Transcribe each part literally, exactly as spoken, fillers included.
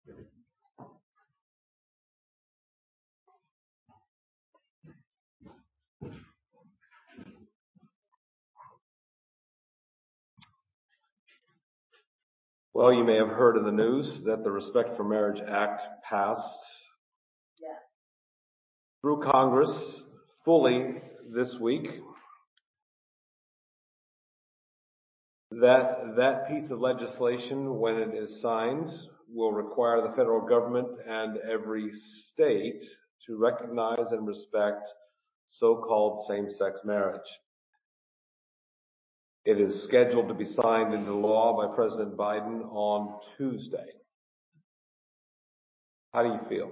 Well, you may have heard in the news that the Respect for Marriage Act passed yeah. through Congress fully this week. That that piece of legislation, when it is signed, will require the federal government and every state to recognize and respect so-called same-sex marriage. It is scheduled to be signed into law by President Biden on Tuesday. How do you feel?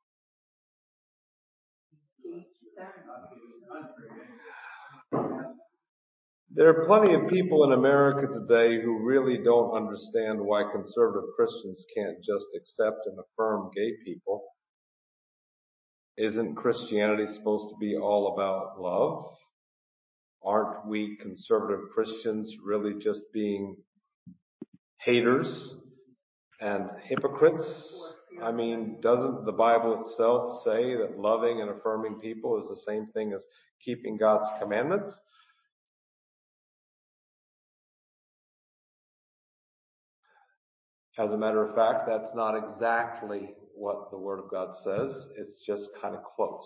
There are plenty of people in America today who really don't understand why conservative Christians can't just accept and affirm gay people. Isn't Christianity supposed to be all about love? Aren't we conservative Christians really just being haters and hypocrites? I mean, doesn't the Bible itself say that loving and affirming people is the same thing as keeping God's commandments? As a matter of fact, that's not exactly what the Word of God says. It's just kind of close.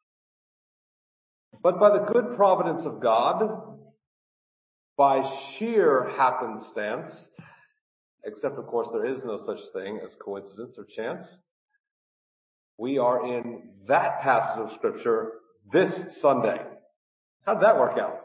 But by the good providence of God, by sheer happenstance, except of course there is no such thing as coincidence or chance, we are in that passage of Scripture this Sunday. How'd that work out?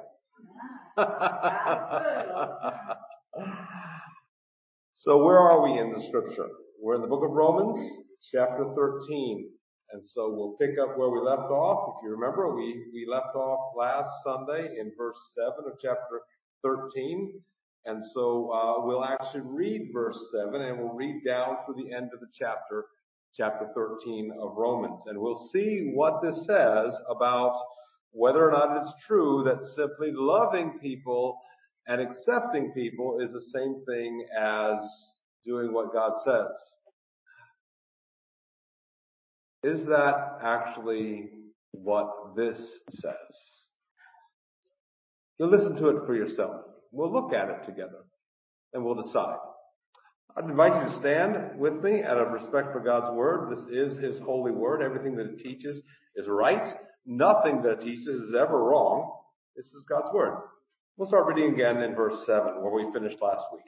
So where are we in the Scripture? We're in the book of Romans, chapter thirteen. And so we'll pick up where we left off. If you remember, we, we left off last Sunday in verse seven of chapter thirteen. And so uh, we'll actually read verse seven, and we'll read down through the end of the chapter, chapter thirteen of Romans. And we'll see what this says about whether or not it's true that simply loving people and accepting people is the same thing as doing what God says. Is that actually what this says? You'll listen to it for yourself. We'll look at it together and we'll decide. I'd invite you to stand with me out of respect for God's Word. This is His holy Word. Everything that it teaches is right. Nothing that it teaches is ever wrong. This is God's Word. We'll start reading again in verse seven, where we finished last week.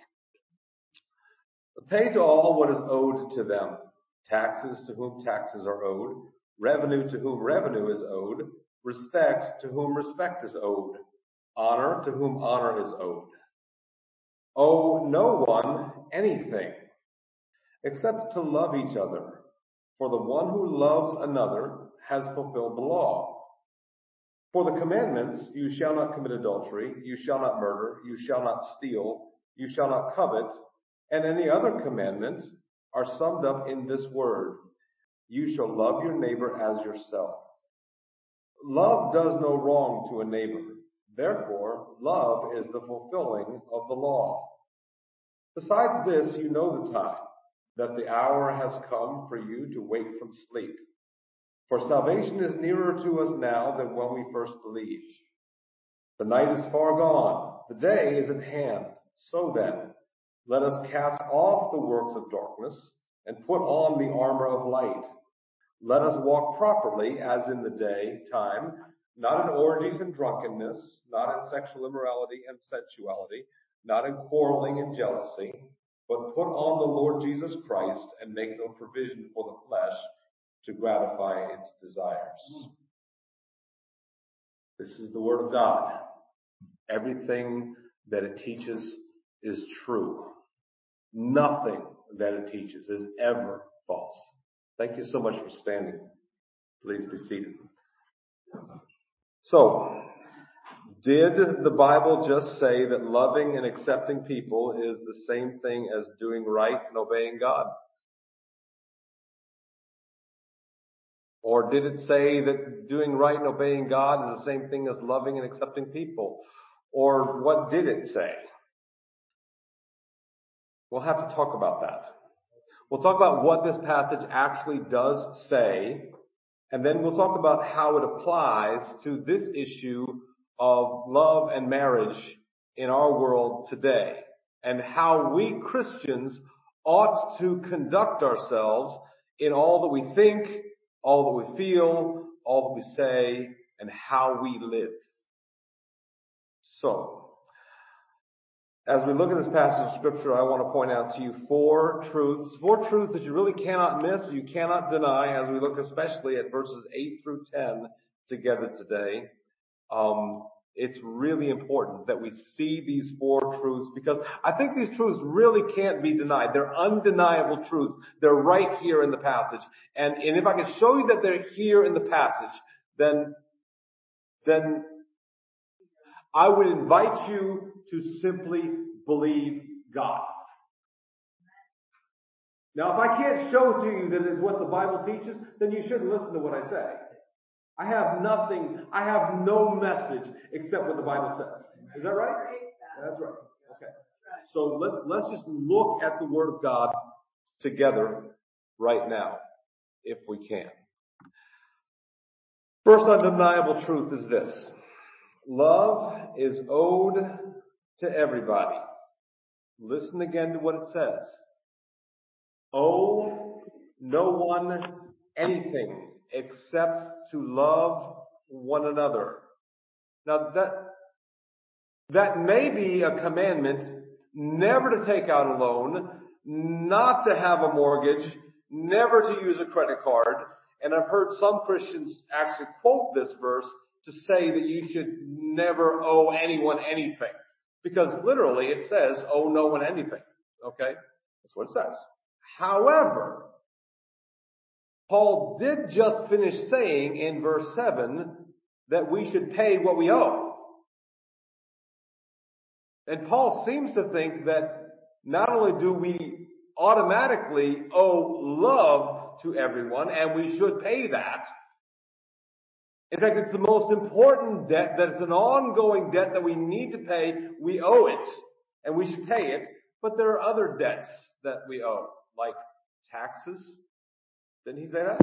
Pay to all what is owed to them. Taxes to whom taxes are owed, revenue to whom revenue is owed, respect to whom respect is owed, honor to whom honor is owed. Owe no one anything except to love each other, for the one who loves another has fulfilled the law. For the commandments, you shall not commit adultery, you shall not murder, you shall not steal, you shall not covet, and any other commandment are summed up in this word: you shall love your neighbor as yourself. Love does no wrong to a neighbor. Therefore, love is the fulfilling of the law. Besides this, you know the time, that the hour has come for you to wake from sleep. For salvation is nearer to us now than when we first believed. The night is far gone, the day is at hand. So then, let us cast off the works of darkness and put on the armor of light. Let us walk properly as in the day time, not in orgies and drunkenness, not in sexual immorality and sensuality, not in quarreling and jealousy, but put on the Lord Jesus Christ and make no provision for the flesh to gratify its desires. This is the Word of God. Everything that it teaches is true. Nothing that it teaches is ever false. Thank you so much for standing. Please be seated. So, did the Bible just say that loving and accepting people is the same thing as doing right and obeying God? Or did it say that doing right and obeying God is the same thing as loving and accepting people? Or what did it say? We'll have to talk about that. We'll talk about what this passage actually does say, and then we'll talk about how it applies to this issue of love and marriage in our world today, and how we Christians ought to conduct ourselves in all that we think, all that we feel, all that we say, and how we live. So, as we look at this passage of Scripture, I want to point out to you four truths, four truths that you really cannot miss, you cannot deny, as we look especially at verses eight through ten together today. Um, it's really important that we see these four truths, because I think these truths really can't be denied. They're undeniable truths. They're right here in the passage. And, and if I can show you that they're here in the passage, then, then I would invite you to simply believe God. Now, if I can't show to you that it's what the Bible teaches, then you shouldn't listen to what I say. I have nothing, I have no message except what the Bible says. Is that right? That's right. Okay. So let's, let's just look at the Word of God together right now, if we can. First undeniable truth is this: love is owed to everybody. Listen again to what it says. Owe no one anything except to love one another. Now that, that may be a commandment never to take out a loan, not to have a mortgage, never to use a credit card. And I've heard some Christians actually quote this verse to say that you should never owe anyone anything. Because literally it says, owe no one anything. Okay? That's what it says. However, Paul did just finish saying in verse seven that we should pay what we owe. And Paul seems to think that not only do we automatically owe love to everyone, and we should pay that. In fact, it's the most important debt, that it's an ongoing debt that we need to pay. We owe it, and we should pay it. But there are other debts that we owe, like taxes. Didn't he say that?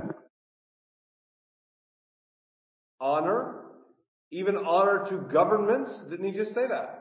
Honor. Even honor to governments. Didn't he just say that?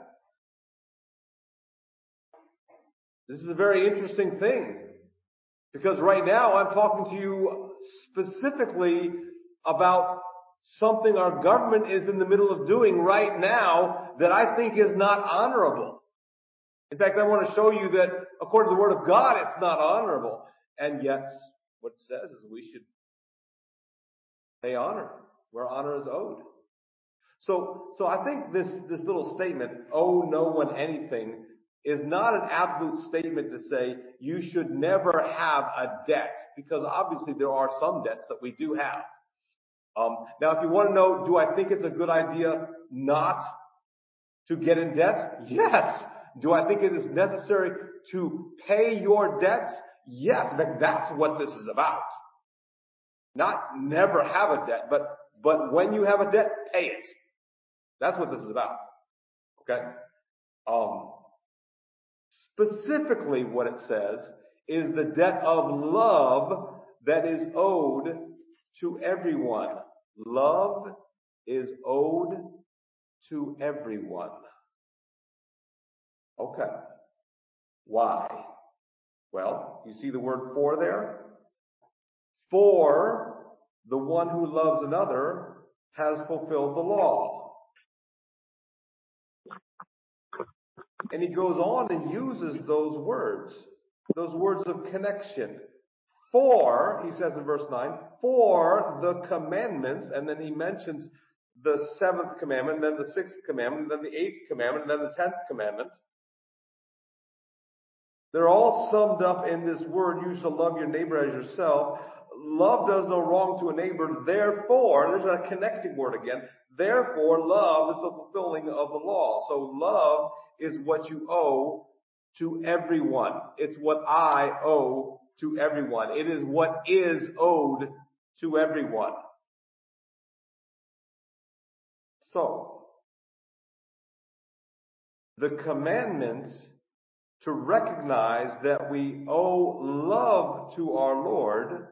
This is a very interesting thing. Because right now I'm talking to you specifically about something our government is in the middle of doing right now that I think is not honorable. In fact, I want to show you that according to the Word of God, it's not honorable. And yet, what it says is we should pay honor where honor is owed. So, so I think this, this little statement, owe no one anything, is not an absolute statement to say you should never have a debt, because obviously there are some debts that we do have. Um, now, if you want to know, do I think it's a good idea not to get in debt? Yes. Do I think it is necessary to pay your debts? Yes. In fact, that's what this is about. Not never have a debt, but, but when you have a debt, pay it. That's what this is about. Okay? Um, specifically what it says is the debt of love that is owed to everyone. Love is owed to everyone. Okay. Why? Well, you see the word for there? For the one who loves another has fulfilled the law. And he goes on and uses those words, those words of connection. For, he says in verse nine, for the commandments, and then he mentions the seventh commandment, then the sixth commandment, then the eighth commandment, then the tenth commandment. They're all summed up in this word, you shall love your neighbor as yourself. Love does no wrong to a neighbor, therefore, there's a connecting word again, therefore love is the fulfilling of the law. So love is what you owe to everyone. It's what I owe to everyone. It is what is owed to everyone. So, the commandment to recognize that we owe love to our Lord.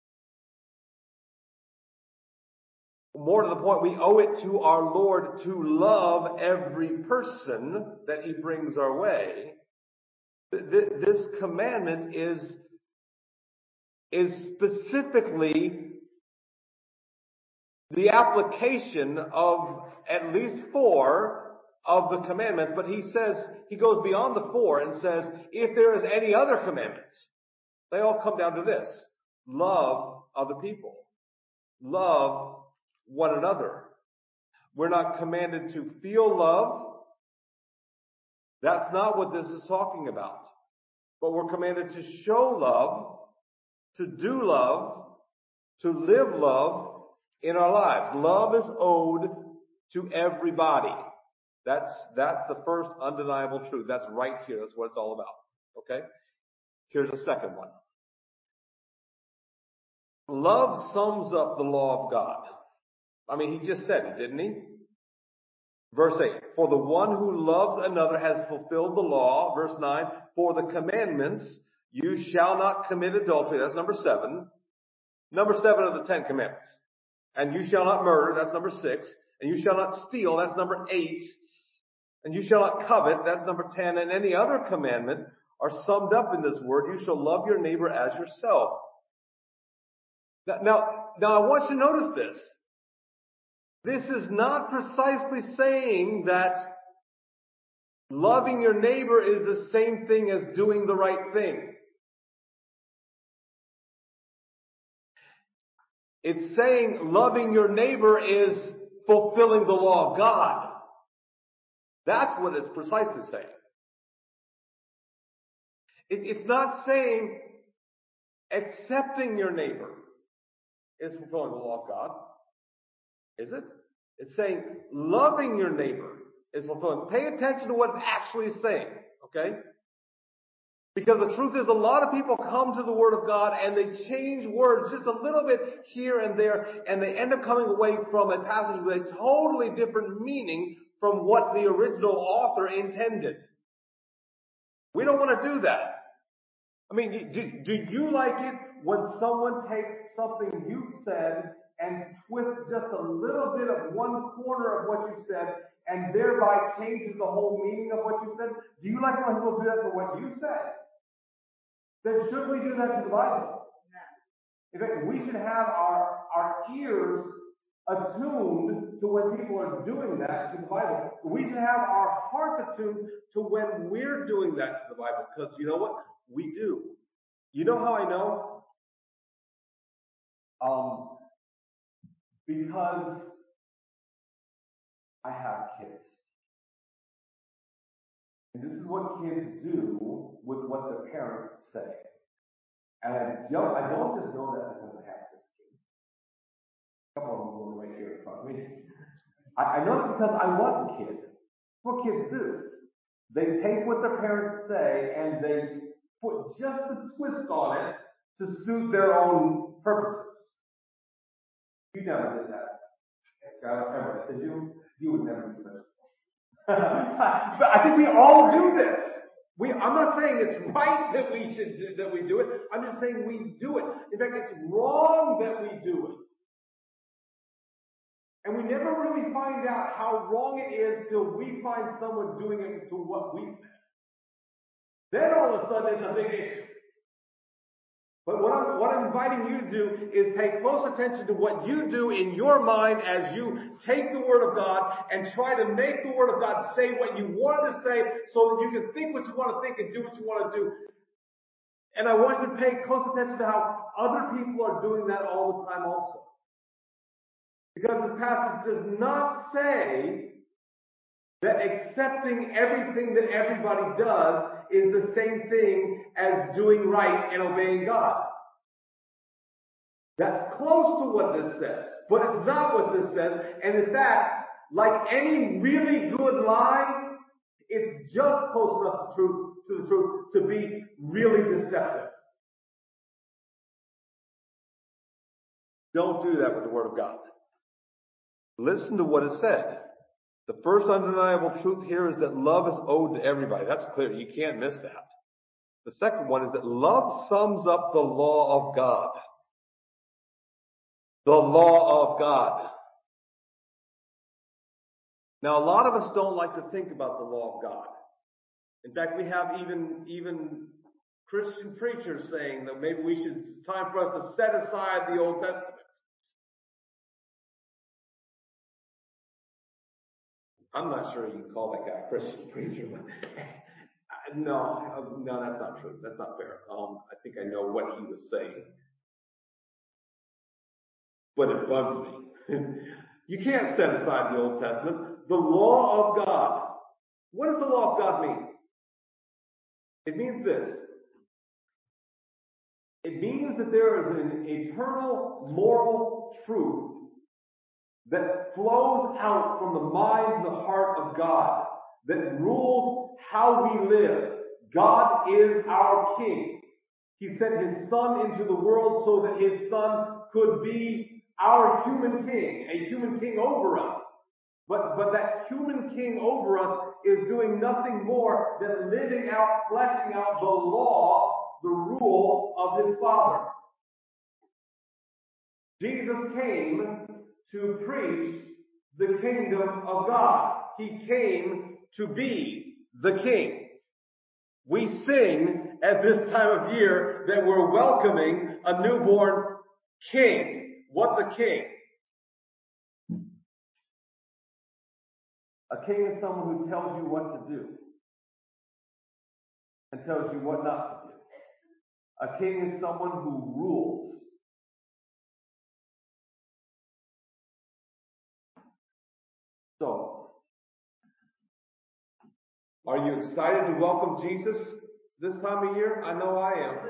More to the point, we owe it to our Lord to love every person that He brings our way. This commandment is, is specifically the application of at least four of the commandments, but he says, he goes beyond the four and says, if there is any other commandments, they all come down to this: love other people. Love one another. We're not commanded to feel love. That's not what this is talking about. But we're commanded to show love, to do love, to live love in our lives. Love is owed to everybody. That's, that's the first undeniable truth. That's right here. That's what it's all about. Okay? Here's a second one. Love sums up the law of God. I mean, he just said it, didn't he? Verse eight, for the one who loves another has fulfilled the law. Verse nine, for the commandments, you shall not commit adultery. That's number seven. Number seven of the Ten Commandments. And you shall not murder. That's number six. And you shall not steal. That's number eight. And you shall not covet. That's number ten. And any other commandment are summed up in this word: you shall love your neighbor as yourself. Now, now, now I want you to notice this. This is not precisely saying that loving your neighbor is the same thing as doing the right thing. It's saying loving your neighbor is fulfilling the law of God. That's what it's precisely saying. It, it's not saying accepting your neighbor is fulfilling the law of God. Is it? It's saying loving your neighbor is fulfilling. Pay attention to what it's actually saying, okay? Because the truth is, a lot of people come to the Word of God and they change words just a little bit here and there, and they end up coming away from a passage with a totally different meaning from what the original author intended. We don't want to do that. I mean, do, do you like it when someone takes something you said and twists just a little bit of one corner of what you said and thereby changes the whole meaning of what you said? Do you like when people do that to what you said? Then should we do that to the Bible? No. In fact, we should have our, our ears attuned to when people are doing that to the Bible. We should have our hearts attuned to when we're doing that to the Bible. Because you know what? We do. You know how I know? Um, because I have kids. And this is what kids do with what their parents say. And I don't, I don't just know that because I have six kids. A couple of them going right here in front of me. I, I know it because I was a kid. That's what kids do. They take what their parents say and they put just a twist on it to suit their own purposes. You never did that. Skylar, ever. Did you? You would never do that. But I think we all do this. We, I'm not saying it's right that we should do, that we do it. I'm just saying we do it. In fact, it's wrong that we do it. And we never really find out how wrong it is till we find someone doing it to what we said. Then all of a sudden it's a big issue. But what I'm, what I'm inviting you to do is pay close attention to what you do in your mind as you take the Word of God and try to make the Word of God say what you want it to say so that you can think what you want to think and do what you want to do. And I want you to pay close attention to how other people are doing that all the time also. Because the passage does not say that accepting everything that everybody does is the same thing as doing right and obeying God. That's close to what this says, but it's not what this says. And in fact, like any really good lie, it's just close enough to, truth, to the truth to be really deceptive. Don't do that with the Word of God. Listen to what is said. The first undeniable truth here is that love is owed to everybody. That's clear. You can't miss that. The second one is that love sums up the law of God. The law of God. Now, a lot of us don't like to think about the law of God. In fact, we have even, even Christian preachers saying that maybe we should, it's time for us to set aside the Old Testament. I'm not sure you can call that guy a Christian preacher. But no, no, that's not true. That's not fair. Um, I think I know what he was saying. But it bugs me. You can't set aside the Old Testament. The law of God. What does the law of God mean? It means this. It means that there is an eternal moral truth that flows out from the mind and the heart of God, that rules how we live. God is our King. He sent His Son into the world so that His Son could be our human king, a human king over us. But, but that human king over us is doing nothing more than living out, fleshing out the law, the rule of His Father. Jesus came to preach the kingdom of God. He came to be the king. We sing at this time of year that we're welcoming a newborn king. What's a king? A king is someone who tells you what to do and tells you what not to do. A king is someone who rules. So, are you excited to welcome Jesus this time of year? I know I am.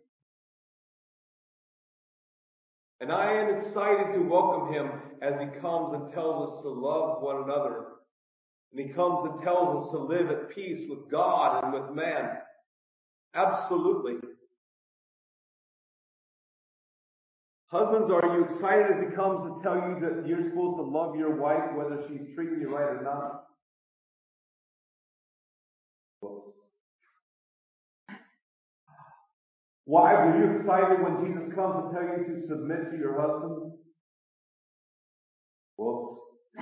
And I am excited to welcome Him as He comes and tells us to love one another. And He comes and tells us to live at peace with God and with man. Absolutely. Husbands, are you excited as He comes to tell you that you're supposed to love your wife whether she's treating you right or not? Whoops. Wives, are you excited when Jesus comes to tell you to submit to your husbands? Whoops.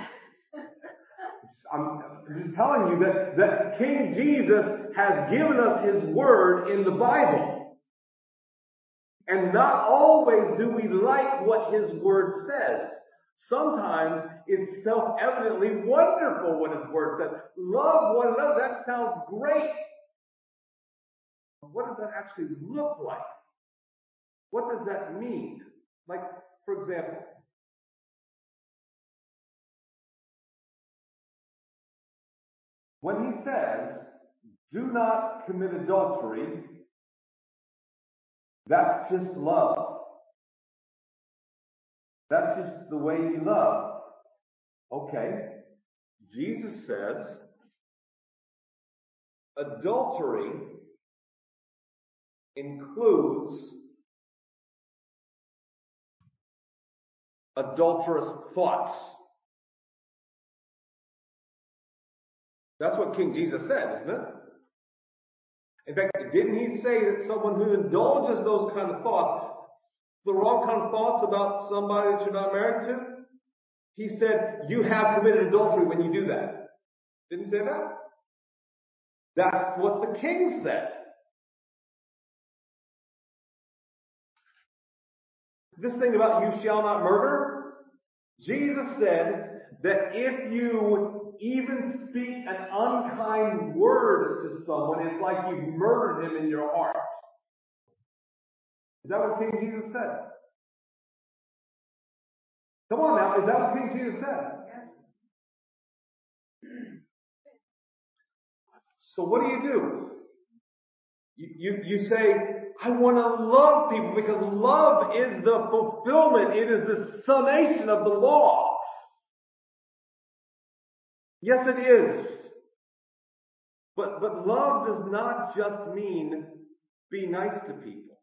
I'm just telling you that, that King Jesus has given us His word in the Bible. And not always do we like what His word says. Sometimes it's self-evidently wonderful what His word says. Love one another, that sounds great. But what does that actually look like? What does that mean? Like, for example, when He says, do not commit adultery, that's just love. That's just the way you love. Okay. Jesus says, adultery includes adulterous thoughts. That's what King Jesus said, isn't it? In fact, didn't He say that someone who indulges those kind of thoughts, the wrong kind of thoughts about somebody that you're not married to, He said, you have committed adultery when you do that. Didn't He say that? That's what the King said. This thing about you shall not murder, Jesus said that if you even speak an unkind word to someone, it's like you've murdered him in your heart. Is that what King Jesus said? Come on now, is that what King Jesus said? So what do you do? You, you, you say, I want to love people because love is the fulfillment. It is the summation of the law. Yes, it is. But, but love does not just mean be nice to people.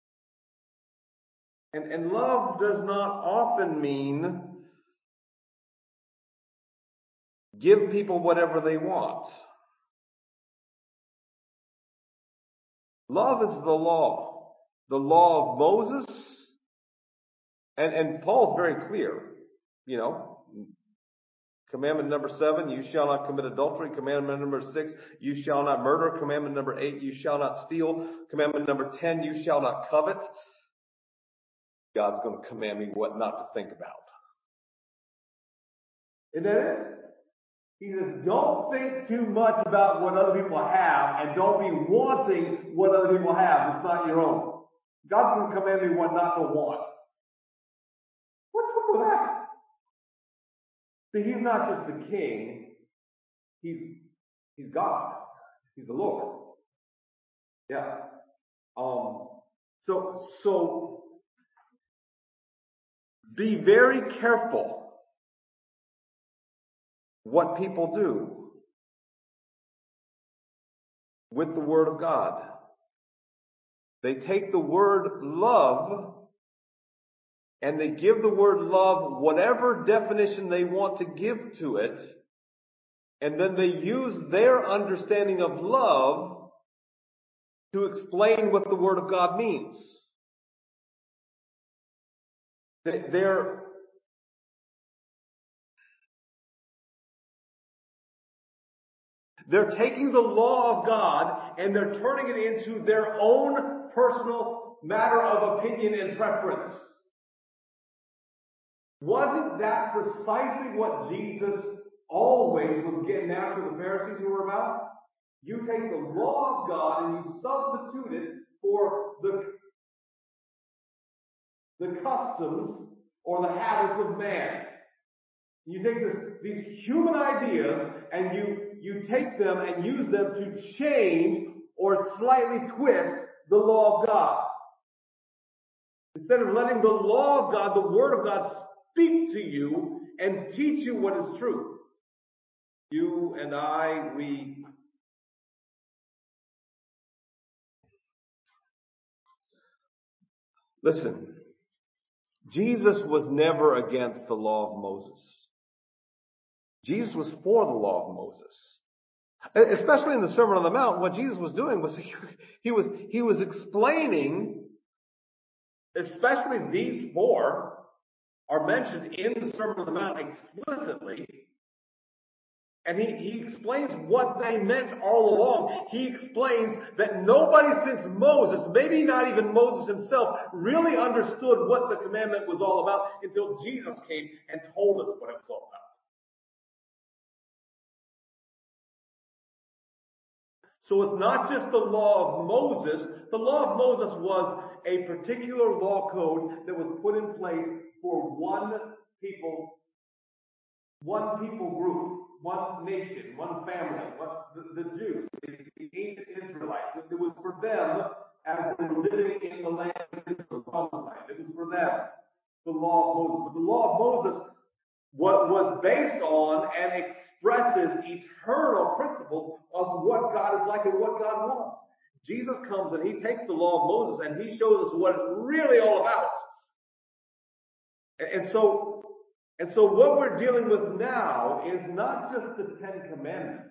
And, and love does not often mean give people whatever they want. Love is the law. The law of Moses. And, and Paul's very clear. You know, commandment number seven, you shall not commit adultery. Commandment number six, you shall not murder. Commandment number eight, you shall not steal. Commandment number ten, you shall not covet. God's going to command me what not to think about. Isn't that it? He says, don't think too much about what other people have, and don't be wanting what other people have. It's not your own. God's going to command me what not to want. What's up with that? See, he's not just the king. He's, he's God. He's the Lord. Yeah. Um, so, so, be very careful what people do with the Word of God. They take the word love and they give the word love whatever definition they want to give to it, and then they use their understanding of love to explain what the Word of God means. They're They're taking the law of God and they're turning it into their own personal matter of opinion and preference. Wasn't that precisely what Jesus always was getting after the Pharisees who were about? You take the law of God and you substitute it for the, the customs or the habits of man. You take this, these human ideas and you, you take them and use them to change or slightly twist the law of God. Instead of letting the law of God, the Word of God, speak to you and teach you what is true. You and I, we listen. Jesus was never against the law of Moses. Jesus was for the law of Moses. Especially in the Sermon on the Mount, what Jesus was doing was he, he was he was explaining, especially these four are mentioned in the Sermon on the Mount explicitly. And he, he explains what they meant all along. He explains that nobody since Moses, maybe not even Moses himself, really understood what the commandment was all about until Jesus came and told us what it was all about. So it's not just the law of Moses. The law of Moses was a particular law code that was put in place for one people, one people group, one nation, one family, one, the, the Jews, the, the ancient Israelites. It was for them as they were living in the land of the promised land. It was for them, the law of Moses. But the law of Moses what was based on and expresses eternal principles of what God is like and what God wants. Jesus comes and he takes the law of Moses and he shows us what it's really all about. And so, and so what we're dealing with now is not just the Ten Commandments.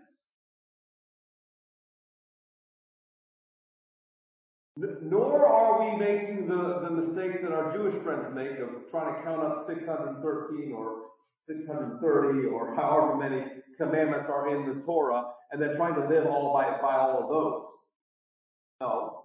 Nor are we making the, the mistake that our Jewish friends make of trying to count up six hundred thirteen or six hundred thirty or however many commandments are in the Torah and then trying to live all by, by all of those. No.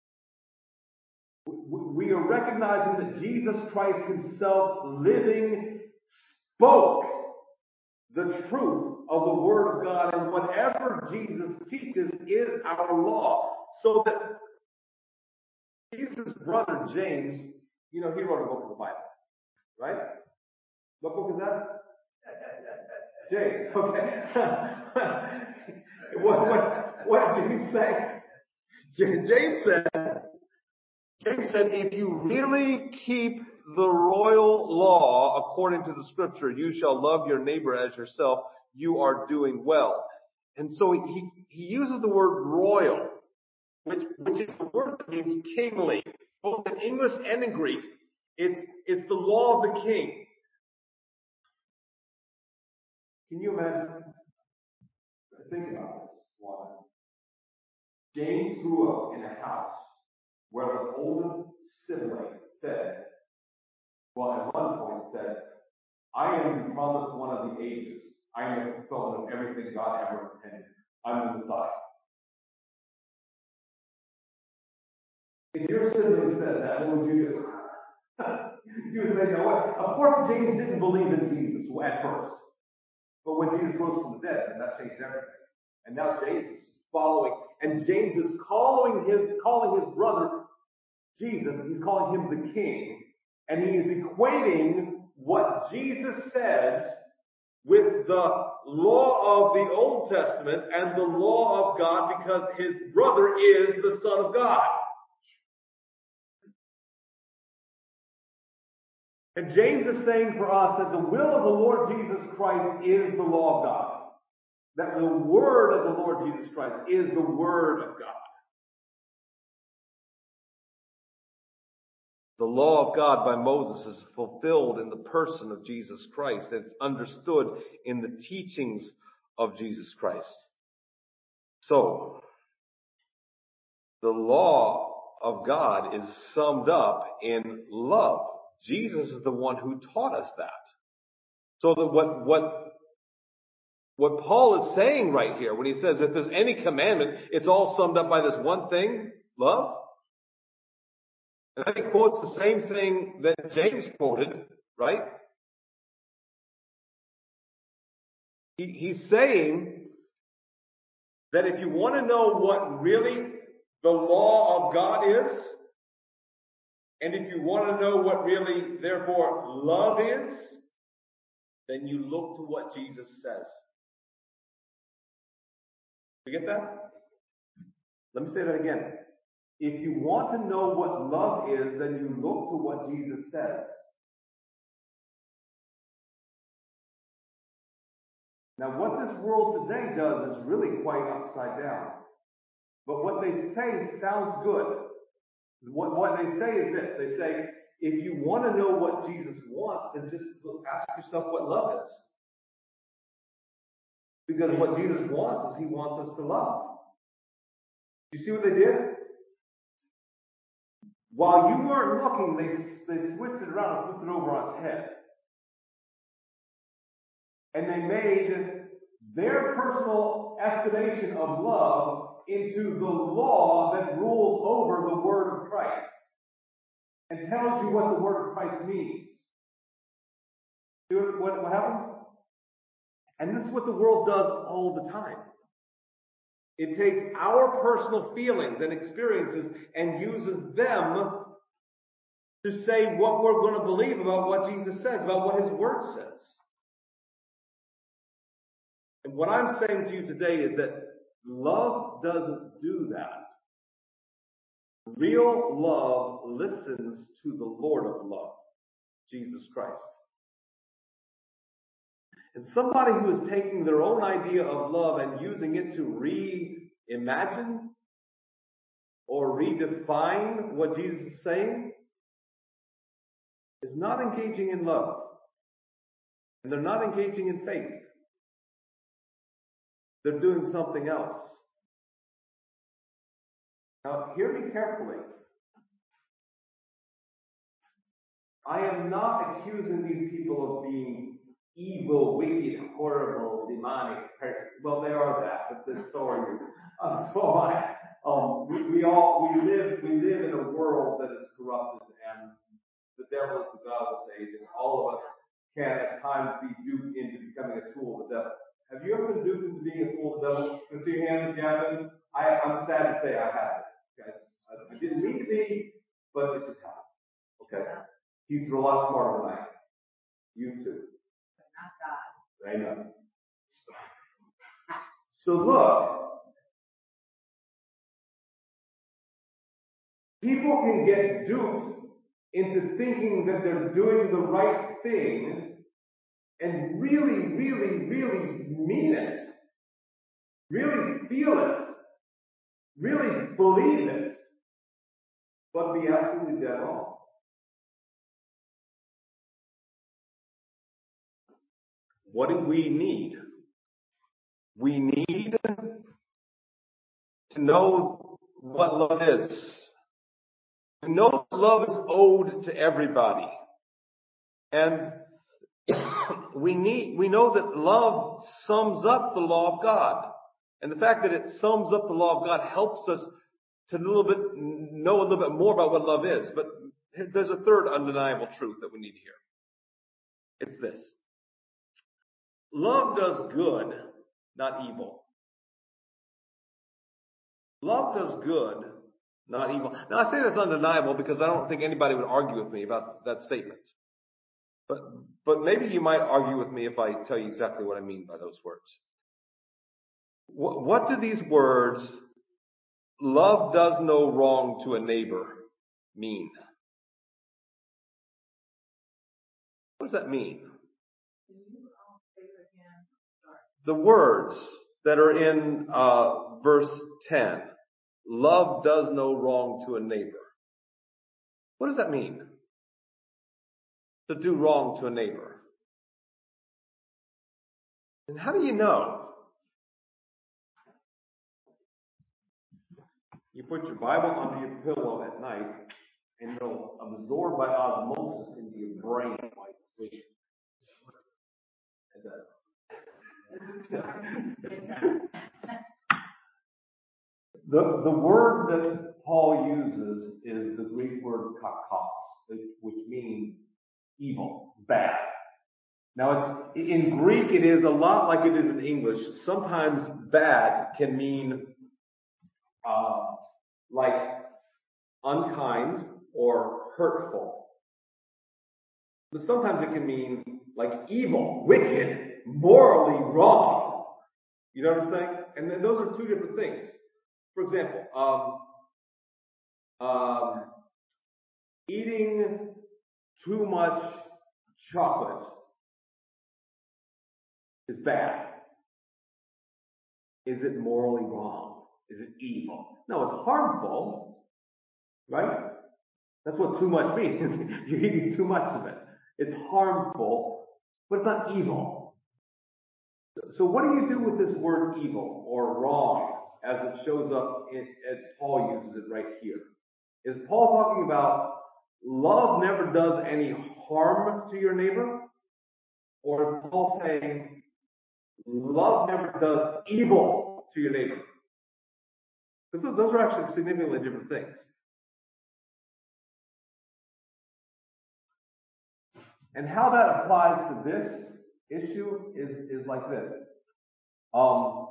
We are recognizing that Jesus Christ himself living spoke the truth of the Word of God, and whatever Jesus teaches is our law. So that Jesus' brother James, you know, he wrote a book of the Bible, right? What book is that? James, okay. what, what, what did James say? James said, James said, if you really keep the royal law according to the scripture, you shall love your neighbor as yourself, you are doing well. And so he, he uses the word royal, which, which is the word that means kingly, both in English and in Greek. It's, it's the law of the king. Can you imagine think about this one. James grew up in a house where the oldest sibling said, well, at one point said, I am the promised one of the ages. I am the fulfillment of everything God ever intended. I'm the Messiah. If your sibling said that, what would you do? You would say, no, what? Of course, James didn't believe in Jesus at first. But when Jesus rose from the dead, then that changed everything. And now James is following, and James is calling his, calling his brother Jesus, he's calling him the king, and he is equating what Jesus says with the law of the Old Testament and the law of God, because his brother is the Son of God. And James is saying for us that the will of the Lord Jesus Christ is the law of God. That the word of the Lord Jesus Christ is the word of God. The law of God by Moses is fulfilled in the person of Jesus Christ. It's understood in the teachings of Jesus Christ. So, the law of God is summed up in love. Jesus is the one who taught us that. So that what, what, what Paul is saying right here, when he says if there's any commandment, it's all summed up by this one thing, love. And then he quotes the same thing that James quoted, right? He, he's saying that if you want to know what really the law of God is, and if you want to know what really, therefore, love is, then you look to what Jesus says. You get that? Let me say that again. If you want to know what love is, then you look to what Jesus says. Now, what this world today does is really quite upside down. But what they say sounds good. What, what they say is this. They say, if you want to know what Jesus wants, then just ask yourself what love is. Because what Jesus wants is he wants us to love. You see what they did? While you weren't looking, they, they switched it around and flipped it over on its head. And they made their personal estimation of love into the law that rules over the word of Christ and tells you what the word of Christ means. See what, what, what happens? And this is what the world does all the time. It takes our personal feelings and experiences and uses them to say what we're going to believe about what Jesus says, about what his word says. And what I'm saying to you today is that love doesn't do that. Real love listens to the Lord of love, Jesus Christ. And somebody who is taking their own idea of love and using it to reimagine or redefine what Jesus is saying is not engaging in love. And they're not engaging in faith. They're doing something else. Now, hear me carefully. I am not accusing these people of being evil, wicked, horrible, demonic persons. Well, they are that, but then so are you. Uh, so I, um, we, we all we live we live in a world that is corrupted, and the devil is the god of this age, and all of us can at times be duped into becoming a tool of the devil. Have you ever been duped into being a tool of the devil? Can I see your hand, Gavin? I, I'm sad to say I have. Okay? I, I didn't mean to be, but it just happened. Okay? He's a lot smarter than I am. You too. Not God. I know. So look, people can get duped into thinking that they're doing the right thing and really, really, really mean it. Really feel it. Really believe it. But be absolutely dead wrong. What do we need? We need to know what love is. We know that love is owed to everybody. And we need, we know that love sums up the law of God. And the fact that it sums up the law of God helps us to a little bit, know a little bit more about what love is. But there's a third undeniable truth that we need to hear. It's this. Love does good, not evil. Love does good, not evil. Now, I say that's undeniable because I don't think anybody would argue with me about that statement. But, but maybe you might argue with me if I tell you exactly what I mean by those words. What, what do these words, love does no wrong to a neighbor, mean? What does that mean? The words that are in uh, verse ten, love does no wrong to a neighbor. What does that mean? To do wrong to a neighbor. And how do you know? You put your Bible under your pillow at night, and it'll absorb by osmosis into your brain while you sleep. The, the word that Paul uses is the Greek word kakos, which means evil, bad. Now, it's, in Greek, it is a lot like it is in English. Sometimes bad can mean uh, like unkind or hurtful. But sometimes it can mean like evil, wicked, morally wrong. You know what I'm saying? And then those are two different things. For example, um, um, eating too much chocolate is bad. Is it morally wrong? Is it evil? No, it's harmful, right? That's what too much means. You're eating too much of it. It's harmful, but it's not evil. So what do you do with this word evil or wrong as it shows up in, as Paul uses it right here? Is Paul talking about love never does any harm to your neighbor? Or is Paul saying love never does evil to your neighbor? Because those are actually significantly different things. And how that applies to this issue is, is like this. Um,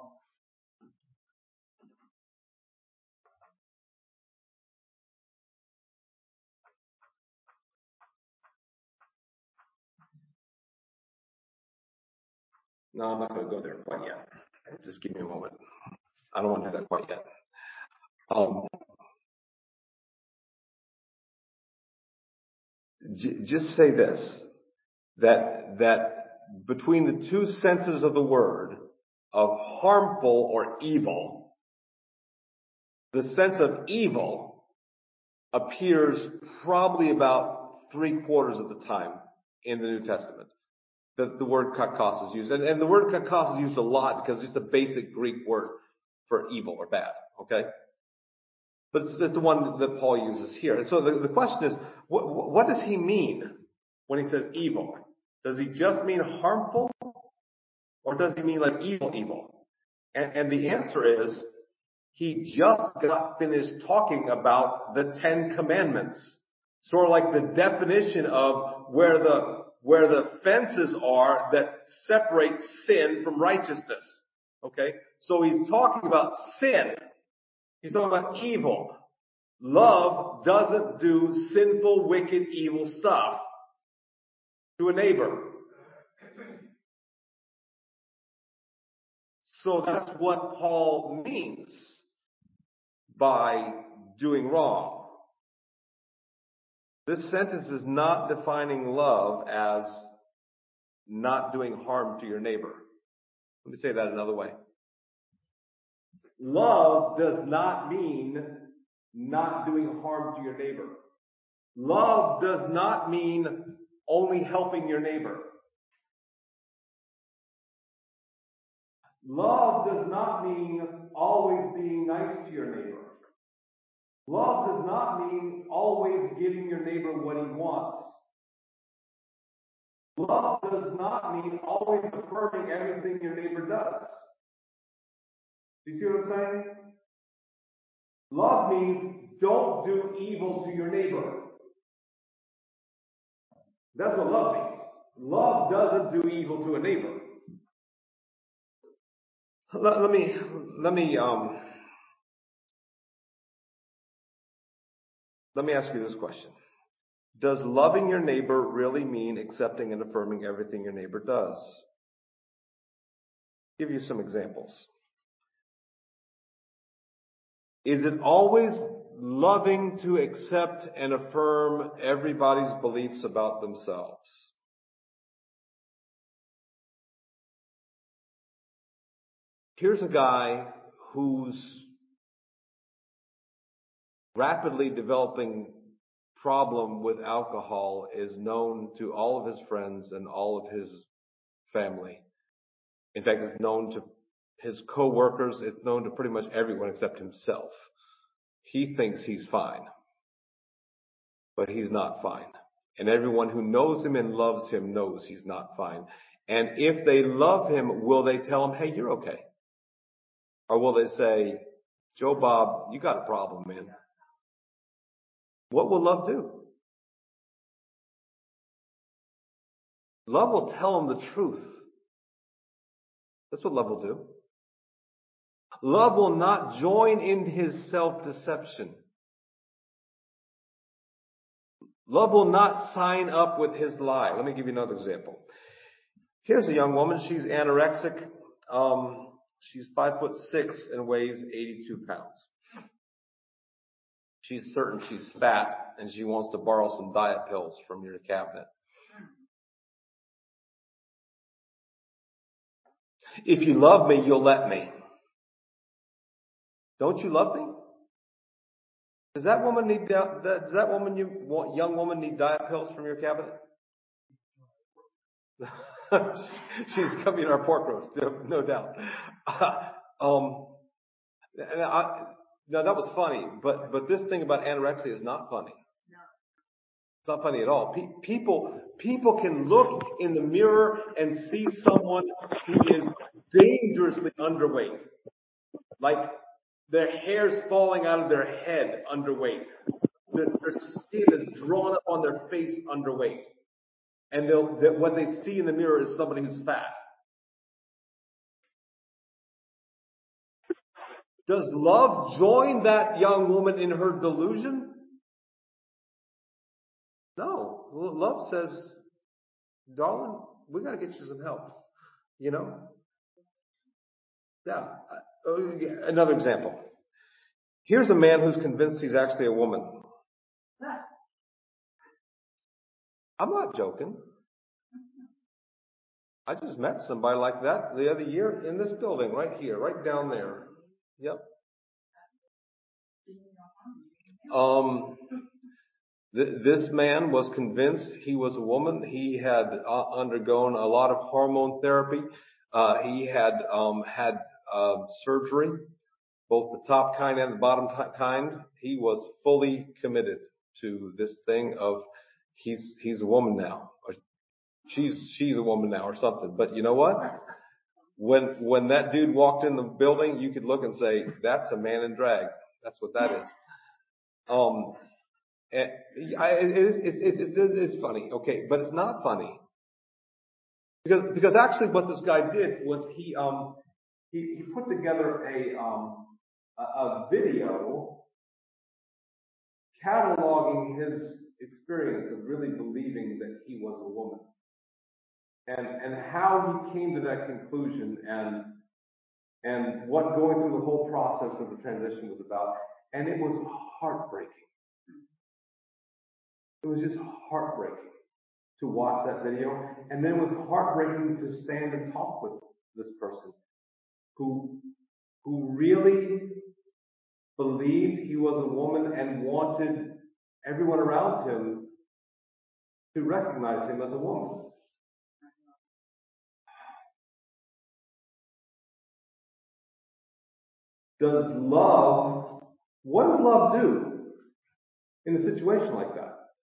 no, I'm not going to go there quite yet. Just give me a moment. I don't want to do that quite yet. Um, j- just say this, that, that between the two senses of the word, of harmful or evil, the sense of evil appears probably about three quarters of the time in the New Testament. The, the word kakos is used. And, and the word kakos is used a lot because it's a basic Greek word for evil or bad. Okay? But it's, it's the one that Paul uses here. And so the, the question is, what, what does he mean when he says evil? Does he just mean harmful? Or does he mean like evil, evil? And, and the answer is, he just got finished talking about the Ten Commandments. Sort of like the definition of where the, where the fences are that separate sin from righteousness. Okay? So he's talking about sin. He's talking about evil. Love doesn't do sinful, wicked, evil stuff to a neighbor. So that's what Paul means by doing wrong. This sentence is not defining love as not doing harm to your neighbor. Let me say that another way. Love does not mean not doing harm to your neighbor. Love does not mean only helping your neighbor. Love does not mean always being nice to your neighbor. Love does not mean always giving your neighbor what he wants. Love does not mean always affirming everything your neighbor does. Do you see what I'm saying? Love means don't do evil to your neighbor. That's what love means. Love doesn't do evil to a neighbor. Let, let me, let me, um, let me ask you this question. Does loving your neighbor really mean accepting and affirming everything your neighbor does? I'll give you some examples. Is it always loving to accept and affirm everybody's beliefs about themselves? Here's a guy who's rapidly developing problem with alcohol is known to all of his friends and all of his family. In fact, it's known to his co-workers. It's known to pretty much everyone except himself. He thinks he's fine, but he's not fine. And everyone who knows him and loves him knows he's not fine. And if they love him, will they tell him, hey, you're okay? Or will they say, Joe Bob, you got a problem, man? What will love do? Love will tell him the truth. That's what love will do. Love will not join in his self-deception. Love will not sign up with his lie. Let me give you another example. Here's a young woman. She's anorexic. Um, she's five foot six and weighs eighty-two pounds. She's certain she's fat and she wants to borrow some diet pills from your cabinet. If you love me, you'll let me. Don't you love me? Does that woman need does that woman you young woman need diet pills from your cabinet? She's coming to our pork roast, no, no doubt. Uh, um, and I, now that was funny, but but this thing about anorexia is not funny. It's not funny at all. Pe- people people can look in the mirror and see someone who is dangerously underweight, like their hair's falling out of their head underweight. Their, their skin is drawn up on their face underweight. And they'll, they, what they see in the mirror is somebody who's fat. Does love join that young woman in her delusion? No. Love says, darling, we got to get you some help. You know? Yeah. Another example. Here's a man who's convinced he's actually a woman. I'm not joking. I just met somebody like that the other year in this building, right here, right down there. Yep. Um, th- this man was convinced he was a woman. He had uh, undergone a lot of hormone therapy. Uh, he had um, had uh, surgery, both the top kind and the bottom t- kind. He was fully committed to this thing of he's he's a woman now, or she's she's a woman now, or something. But you know what? When when that dude walked in the building, you could look and say, "That's a man in drag." That's what that is. Um, and I, it is, it's, it's, it's, it's funny, okay, but it's not funny because because actually what this guy did was he um he, he put together a um a, a video cataloging his experience of really believing that he was a woman and and how he came to that conclusion and and what going through the whole process of the transition was about, and it was heartbreaking. It was just heartbreaking to watch that video. And then it was heartbreaking to stand and talk with this person who, who really believed he was a woman and wanted everyone around him to recognize him as a woman. Does love, what does love do in a situation like that?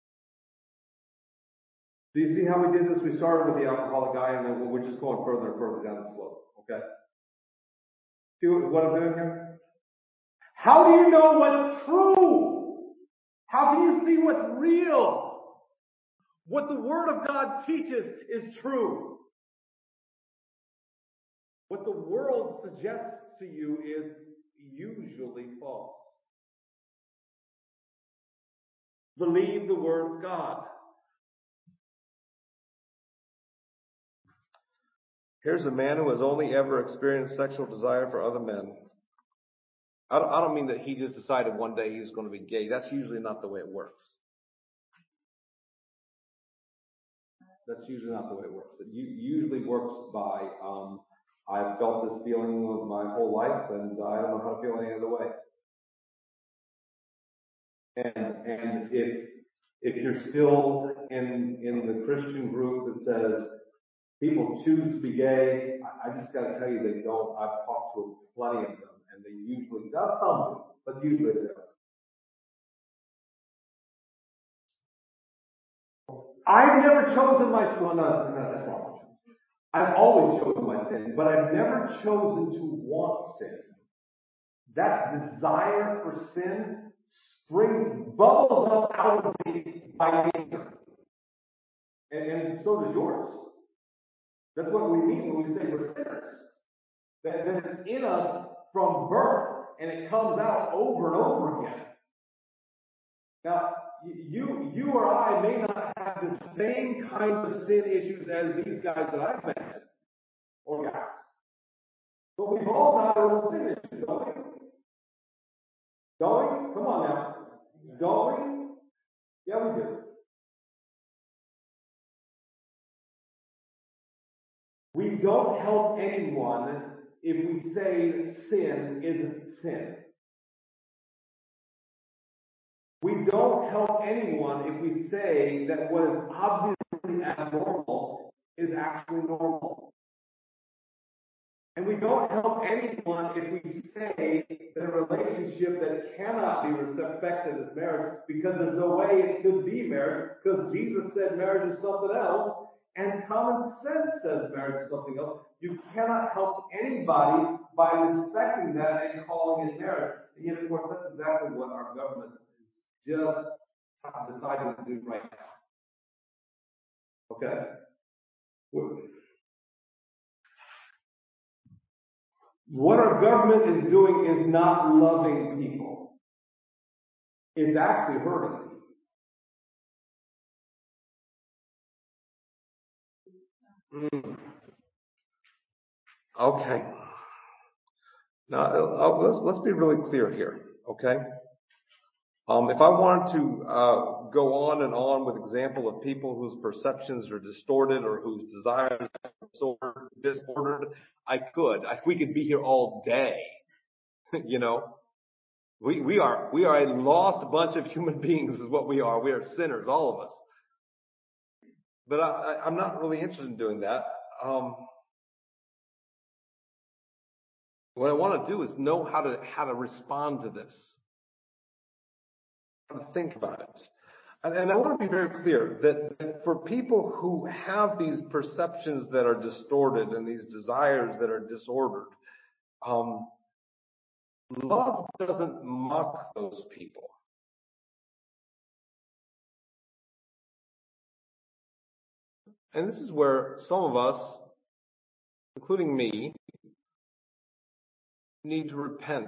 Do you see how we did this? We started with the alcoholic guy, and then we're just going further and further down the slope. Okay? See what I'm doing here? How do you know what's true? How can you see what's real? What the Word of God teaches is true. What the world suggests to you is usually false. Believe the Word of God. Here's a man who has only ever experienced sexual desire for other men. I don't, I don't mean that he just decided one day he was going to be gay. That's usually not the way it works. That's usually not the way it works. It usually works by, um, I've felt this feeling of my whole life, and I don't know how to feel any other way. And and if if you're still in in the Christian group that says people choose to be gay, I, I just got to tell you they don't. I've talked to plenty of them, and they usually, not some do, but usually they don't. I've never chosen my sin. Well, no, no, that's wrong. I've always chosen my sin, but I've never chosen to want sin. That desire for sin springs, bubbles up out of me by nature. And, and so does yours. That's what we mean when we say we're sinners. That, that it's in us from birth, and it comes out over and over again. Now, you, you or I may not have the same kinds of sin issues as these guys that I've mentioned, or guys. But we've all got our own sin issues, don't we? Don't we? Come on now. Don't we? Yeah, we do. We don't help anyone if we say sin isn't sin. We don't help anyone if we say that what is obviously abnormal is actually normal. And we don't help anyone if we say that a relationship that cannot be respected as marriage, because there's no way it could be marriage, because Jesus said marriage is something else, and common sense says marriage is something else. You cannot help anybody by respecting that and calling it marriage. And yet, of course, that's exactly what our government is just deciding to do right now. Okay? What our government is doing is not loving people. It's actually hurting people. Mm. Okay. Now, uh, let's, let's be really clear here, okay? Um, if I wanted to uh, go on and on with example of people whose perceptions are distorted or whose desires are disordered, I could. I, we could be here all day, you know? We, we are, we are a lost bunch of human beings is what we are. We are sinners, all of us. But I, I, I'm not really interested in doing that. Um, what I want to do is know how to, how to respond to this. How to think about it. And, and I want to be very clear that, that for people who have these perceptions that are distorted and these desires that are disordered, um, love doesn't mock those people. And this is where some of us, including me, need to repent.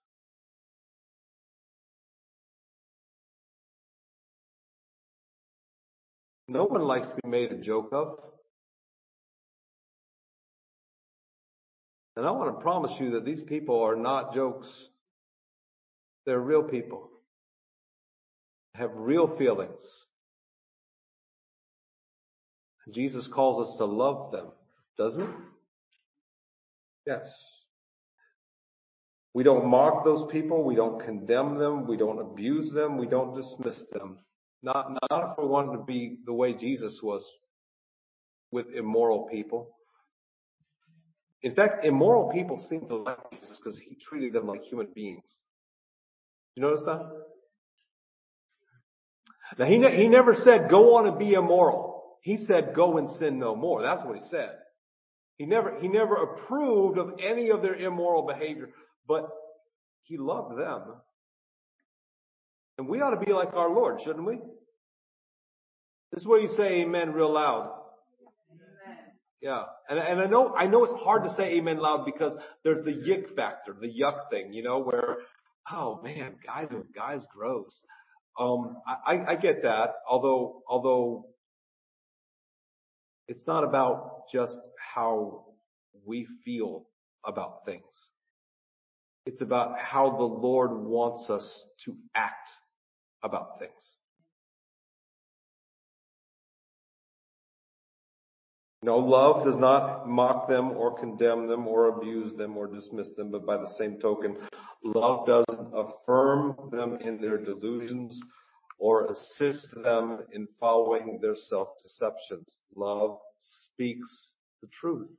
No one likes to be made a joke of. And I want to promise you that these people are not jokes. They're real people. They have real feelings. Jesus calls us to love them, doesn't he? Yes. We don't mock those people. We don't condemn them. We don't abuse them. We don't dismiss them. Not, not if we want to be the way Jesus was with immoral people. In fact, immoral people seem to like Jesus because he treated them like human beings. You notice that? Now, he, ne- he never said, go on and be immoral. He said, go and sin no more. That's what he said. He never, he never approved of any of their immoral behavior, but he loved them. And we ought to be like our Lord, shouldn't we? This is where you say amen real loud. Amen. Yeah. And, and I know, I know it's hard to say amen loud because there's the yick factor, the yuck thing, you know, where, oh man, guys are, guys gross. Um, I, I get that, although, although it's not about just how we feel about things. It's about how the Lord wants us to act about things. No, love does not mock them or condemn them or abuse them or dismiss them, but by the same token, love doesn't affirm them in their delusions or assist them in following their self-deceptions. Love speaks the truth.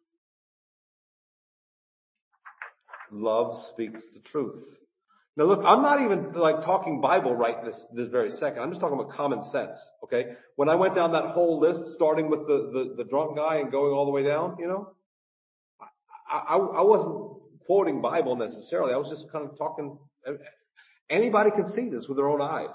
Love speaks the truth. Now look, I'm not even like talking Bible right this, this very second. I'm just talking about common sense, okay? When I went down that whole list, starting with the, the, the drunk guy and going all the way down, you know, I, I, I wasn't quoting Bible necessarily. I was just kind of talking, anybody can see this with their own eyes.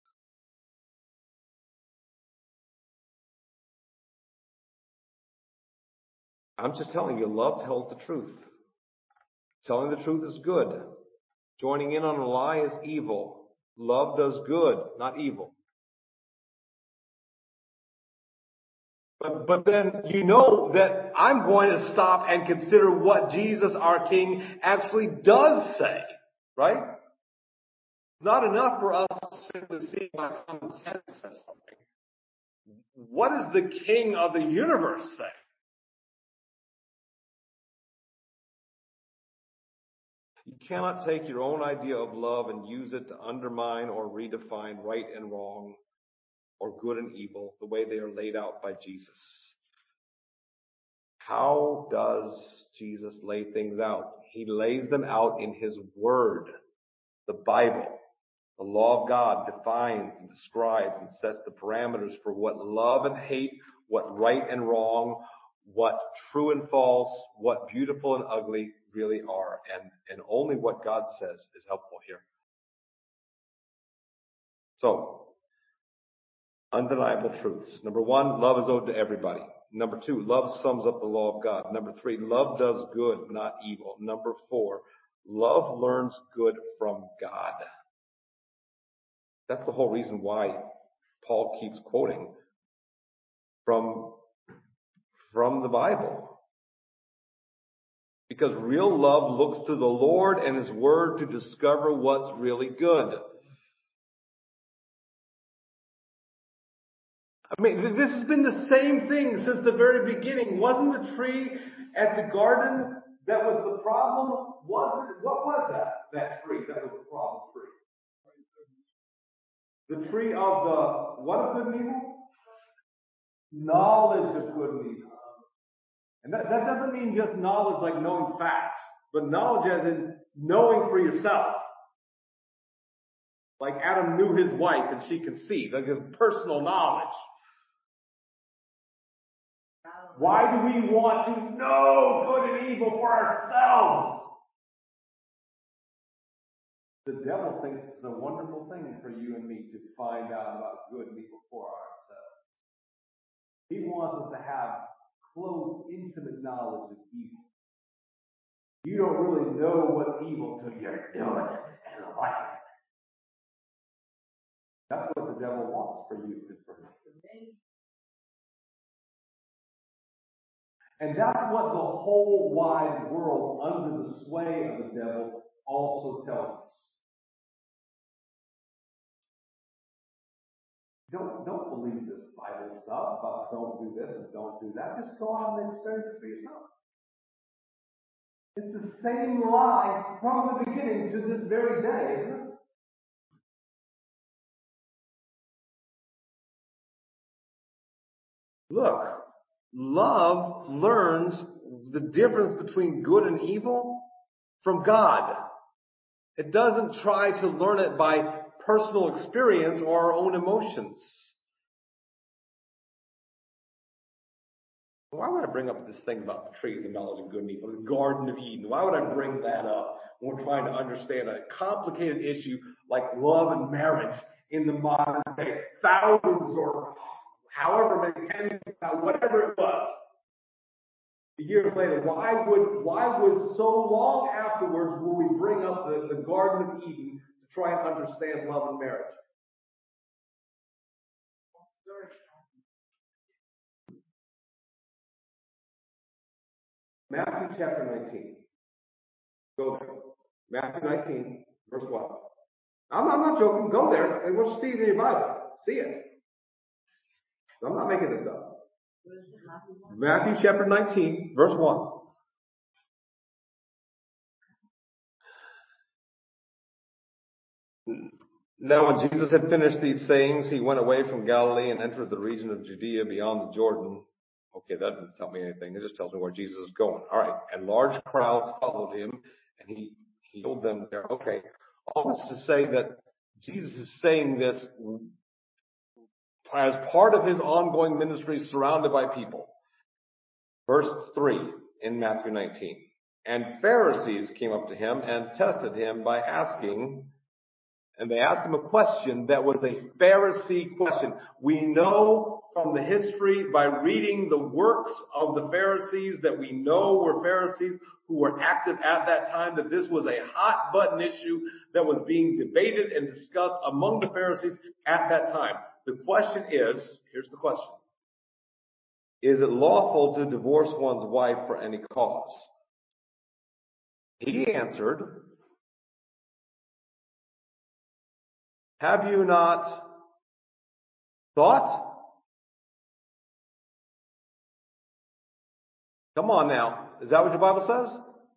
I'm just telling you, love tells the truth. Telling the truth is good. Joining in on a lie is evil. Love does good, not evil. But, but then you know that I'm going to stop and consider what Jesus, our King, actually does say, right? Not enough for us to simply see my common sense says something. What does the King of the universe say? You cannot take your own idea of love and use it to undermine or redefine right and wrong or good and evil the way they are laid out by Jesus. How does Jesus lay things out? He lays them out in His Word, the Bible. The law of God defines and describes and sets the parameters for what love and hate, what right and wrong, what true and false, what beautiful and ugly really are. And, and only what God says is helpful here. So, undeniable truths. Number one, love is owed to everybody. Number two, love sums up the law of God. Number three, love does good, not evil. Number four, love learns good from God. That's the whole reason why Paul keeps quoting from, from the Bible. Because real love looks to the Lord and His Word to discover what's really good. I mean, this has been the same thing since the very beginning. Wasn't the tree at the garden that was the problem? Wasn't it? What was that? That tree that was the problem tree? The tree of the, what of good and evil? Knowledge of good and evil. And that, that doesn't mean just knowledge like knowing facts, but knowledge as in knowing for yourself. Like Adam knew his wife and she conceived, like personal knowledge. Why do we want to know good and evil for ourselves? The devil thinks it's a wonderful thing for you and me to find out about good and evil for ourselves. He wants us to have close, intimate knowledge of evil. You don't really know what's evil till you're doing it and like it. That's what the devil wants for you and for me. And that's what the whole wide world under the sway of the devil also tells us. Don't, don't believe this Bible stuff about don't do this and don't do that. Just go out and experience it for yourself. It's the same lie from the beginning to this very day, isn't it? Look, love learns the difference between good and evil from God. It doesn't try to learn it by personal experience or our own emotions. Why would I bring up this thing about the tree of the knowledge of good and evil, the Garden of Eden? Why would I bring that up when we're trying to understand a complicated issue like love and marriage in the modern day? Thousands or however many, tens, whatever it was, years later, why would why would so long afterwards will we bring up the, the Garden of Eden to try and understand love and marriage? Matthew chapter nineteen. Go there. Matthew nineteen, verse one. I'm not, I'm not joking. Go there and we'll see it in your Bible. See it. I'm not making this up. Matthew chapter nineteen, verse one. Now when Jesus had finished these sayings, he went away from Galilee and entered the region of Judea beyond the Jordan. Okay, that doesn't tell me anything. It just tells me where Jesus is going. All right. And large crowds followed him, and he healed them there. Okay. All this to say that Jesus is saying this as part of his ongoing ministry surrounded by people. Verse three in Matthew nineteen. And Pharisees came up to him and tested him by asking, and they asked him a question that was a Pharisee question. We know from the history by reading the works of the Pharisees that we know were Pharisees who were active at that time, that this was a hot button issue that was being debated and discussed among the Pharisees at that time. The question is, here's the question. Is it lawful to divorce one's wife for any cause? He answered, have you not thought? Come on now. Is that what your Bible says?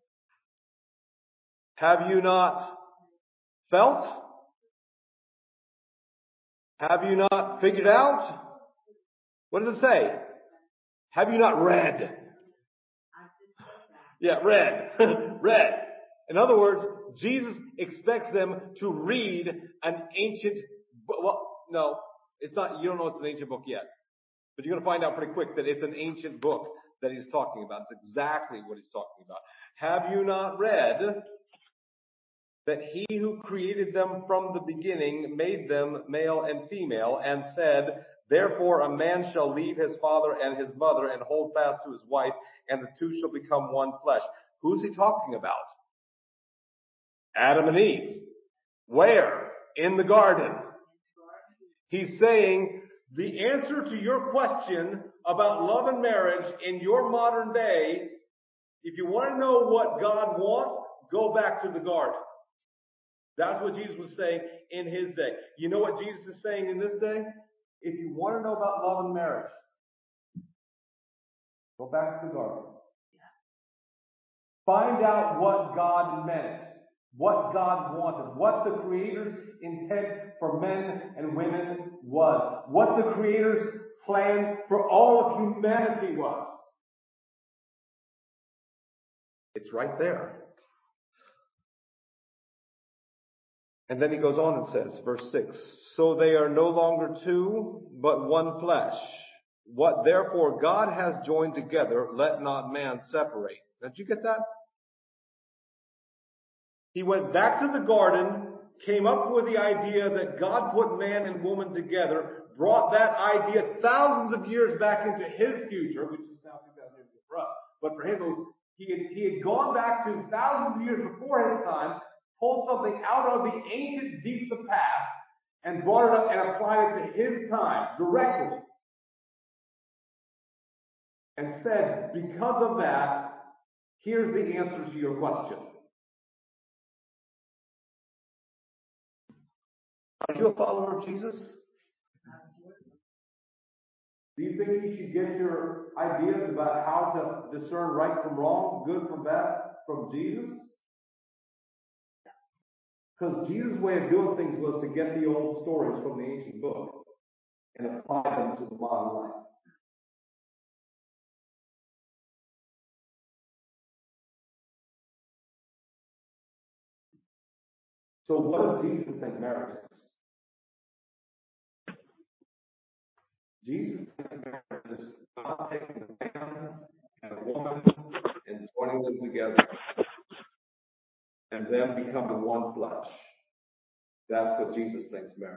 Have you not felt? Have you not figured out? What does it say? Have you not read? Yeah, read. read. In other words, Jesus expects them to read an ancient, well, no, it's not, you don't know it's an ancient book yet. But you're going to find out pretty quick that it's an ancient book that he's talking about. It's exactly what he's talking about. Have you not read that he who created them from the beginning made them male and female and said, therefore a man shall leave his father and his mother and hold fast to his wife, and the two shall become one flesh. Who's he talking about? Adam and Eve. Where? In the garden. He's saying the answer to your question about love and marriage in your modern day, if you want to know what God wants, go back to the garden. That's what Jesus was saying in his day. You know what Jesus is saying in this day? If you want to know about love and marriage, go back to the garden. Find out what God meant, what God wanted, what the Creator's intent for men and women was, what the Creator's plan for all of humanity was. It's right there. And then he goes on and says, verse six, so they are no longer two, but one flesh. What therefore God has joined together, let not man separate. Did you get that? He went back to the garden, came up with the idea that God put man and woman together, brought that idea thousands of years back into his future, which is now two thousand years for us. But for him, it was, he, had, he had gone back to thousands of years before his time, pulled something out of the ancient deeps of past, and brought it up and applied it to his time directly. And said, because of that, here's the answer to your question. Are you a follower of Jesus? Do you think you should get your ideas about how to discern right from wrong, good from bad, from Jesus? Because Jesus' way of doing things was to get the old stories from the ancient book and apply them to the modern life. So what does Jesus think marriage is? Jesus thinks marriage is God taking a man and a woman and joining them together and them becoming one flesh. That's what Jesus thinks marriage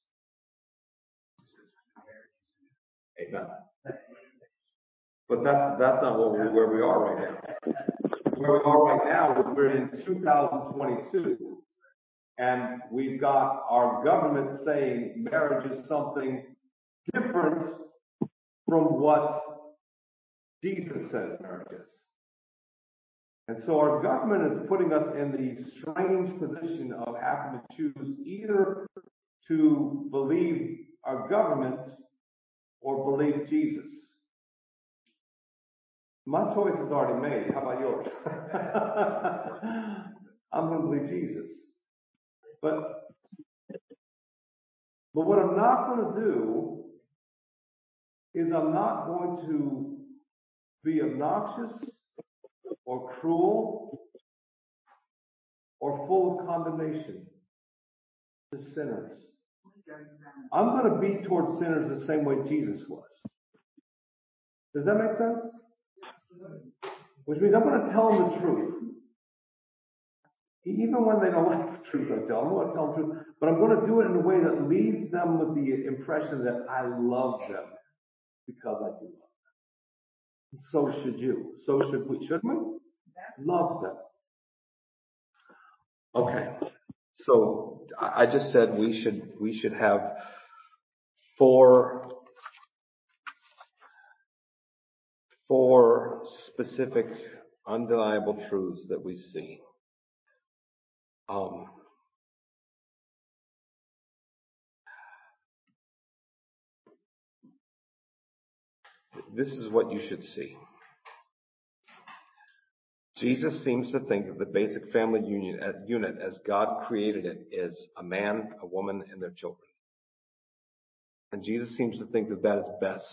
is. Amen. But that's that's not what we're, where we are right now. Where we are right now is we're in two thousand twenty-two, and we've got our government saying marriage is something different from what Jesus says marriage is. And so our government is putting us in the strange position of having to choose either to believe our government or believe Jesus. My choice is already made. How about yours? I'm going to believe Jesus. But, but what I'm not going to do is I'm not going to be obnoxious or cruel or full of condemnation to sinners. I'm going to be towards sinners the same way Jesus was. Does that make sense? Which means I'm going to tell them the truth. Even when they don't like the truth, I tell them, I'm going to tell them the truth. But I'm going to do it in a way that leaves them with the impression that I love them because I do love them. So should you. So should we. Shouldn't we? Love them. Okay. So I just said we should we should have four four specific, undeniable truths that we see. Um, this is what you should see. Jesus seems to think of the basic family union, uh, unit as God created it is a man, a woman, and their children. And Jesus seems to think that that is best.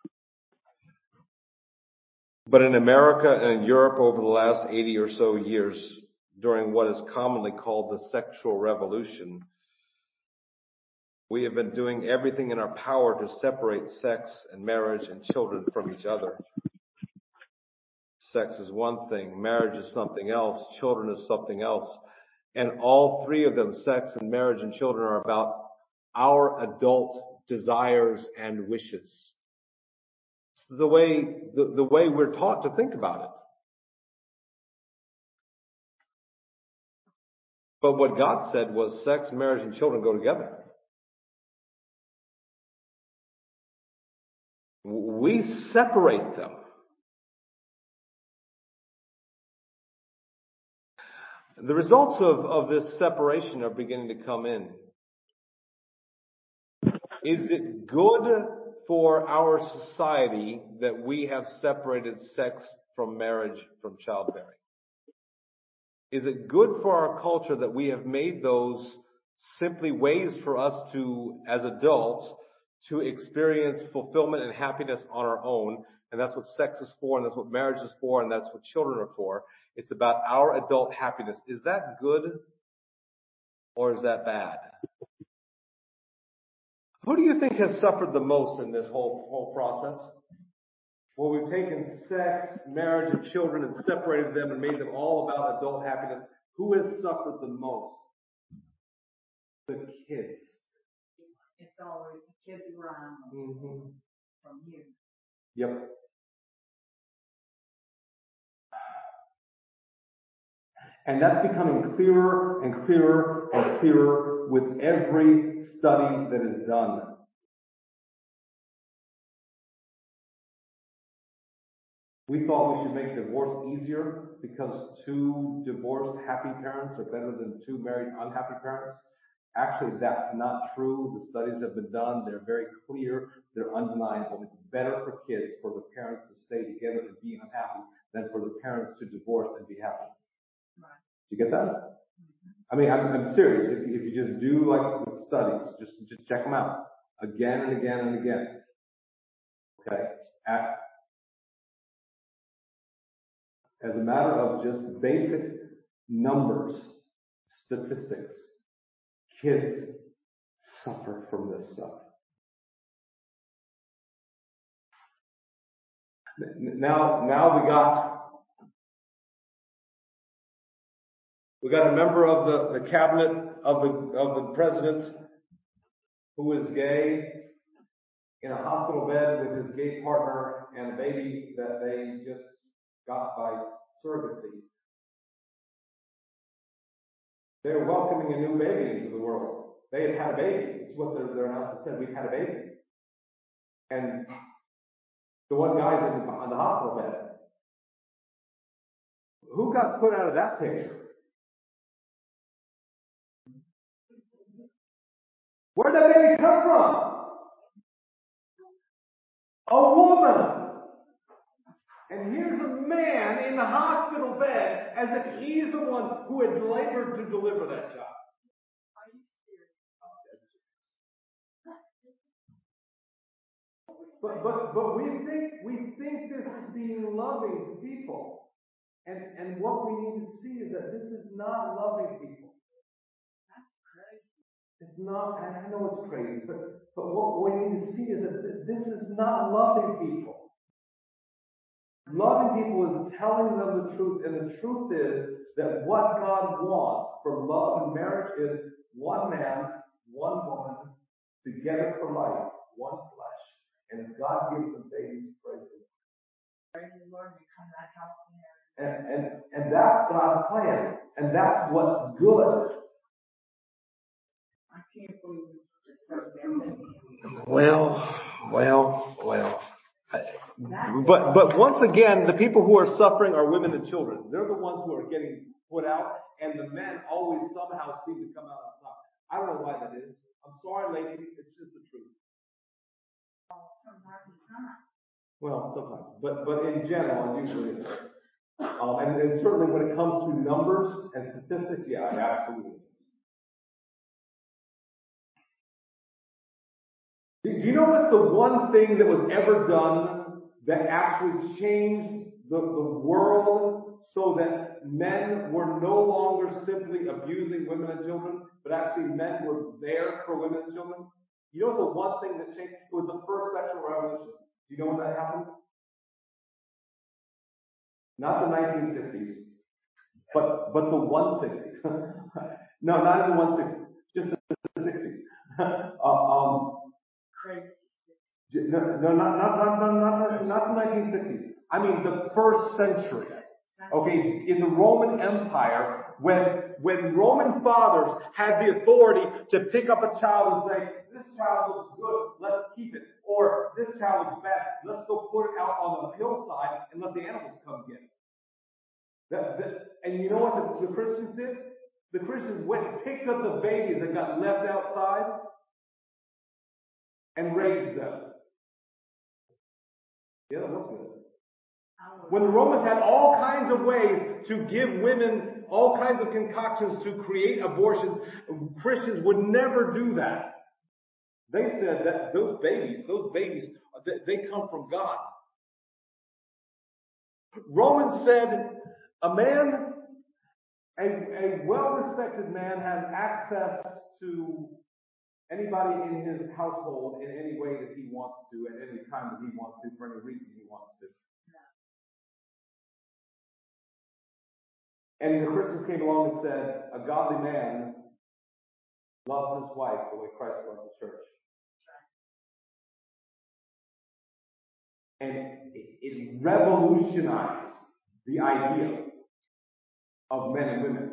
But in America and in Europe over the last eighty or so years, during what is commonly called the sexual revolution, we have been doing everything in our power to separate sex and marriage and children from each other. Sex is one thing, marriage is something else, children is something else. And all three of them, sex and marriage and children, are about our adult desires and wishes. It's the way, the, the way we're taught to think about it. But what God said was sex, marriage, and children go together. We separate them. The results of, of this separation are beginning to come in. Is it good for our society that we have separated sex from marriage from childbearing? Is it good for our culture that we have made those simply ways for us to, as adults, to experience fulfillment and happiness on our own? And that's what sex is for, and that's what marriage is for, and that's what children are for. It's about our adult happiness. Is that good or is that bad? Who do you think has suffered the most in this whole, whole process? Well, we've taken sex, marriage, and children and separated them and made them all about adult happiness. Who has suffered the most? The kids. It's always the kids around Mm-hmm. from you. Yep. And that's becoming clearer and clearer and clearer with every study that is done. We thought we should make divorce easier because two divorced happy parents are better than two married unhappy parents. Actually, that's not true. The studies have been done. They're very clear. They're undeniable. It's better for kids for the parents to stay together and be unhappy than for the parents to divorce and be happy. Right. Do you get that? I mean, I'm, I'm serious. If, if you just do like the studies, just just check them out again and again and again. Okay. At, as a matter of just basic numbers, statistics, kids suffer from this stuff. Now, now we got, we got a member of the, the cabinet of the, of the president who is gay in a hospital bed with his gay partner and a baby that they just got by surrogacy. They're welcoming a new baby into the world. They have had a baby. This is what their, their announcement said. We've had a baby. And the one guy's in the, on the hospital bed. Who got put out of that picture? Where'd that baby come from? A woman. And here's a man in the hospital bed as if he's the one who had labored to deliver that child. Are you serious? But but but we think we think this is being loving to people. And and what we need to see is that this is not loving people. That's crazy. It's not, and I know it's crazy, but but what we need to see is that this is not loving people. Loving people is telling them the truth, and the truth is that what God wants from love and marriage is one man, one woman, together for life, one flesh. And if God gives them babies, praise Him. Praise the Lord, we come back out there. And, and, and that's God's plan. And that's what's good. I can't believe it's just so bad. Well, well, well. But but once again, the people who are suffering are women and children. They're the ones who are getting put out, and the men always somehow seem to come out on top. I don't know why that is. I'm sorry, ladies. It's just the truth. Sometimes it's not. Well, sometimes, but but in general, and usually it's. Um, and, and certainly when it comes to numbers and statistics, yeah, it absolutely is. Do you know what's the one thing that was ever done that actually changed the, the world so that men were no longer simply abusing women and children, but actually men were there for women and children? You know the one thing that changed? It was the first sexual revolution. Do you know when that happened? Not the nineteen sixties, but but the one sixties. No, not in the one sixties, just the sixties. uh, um, Crazy. No, no, not, not, not, not, not, not the nineteen sixties. I mean the first century. Okay, in the Roman Empire, when, when Roman fathers had the authority to pick up a child and say, this child looks good, let's keep it. Or, this child looks bad, let's go put it out on the hillside and let the animals come get it. That, that, and you know what the, the Christians did? The Christians went and picked up the babies that got left outside and raised them. Yeah, that was good. When the Romans had all kinds of ways to give women all kinds of concoctions to create abortions, Christians would never do that. They said that those babies, those babies, they come from God. Romans said a man, a, a well-respected man has access to anybody in his household in any way that he wants to, at any time that he wants to, for any reason he wants to. And the Christians came along and said, a godly man loves his wife the way Christ loved the church. And it, it revolutionized the idea of men and women.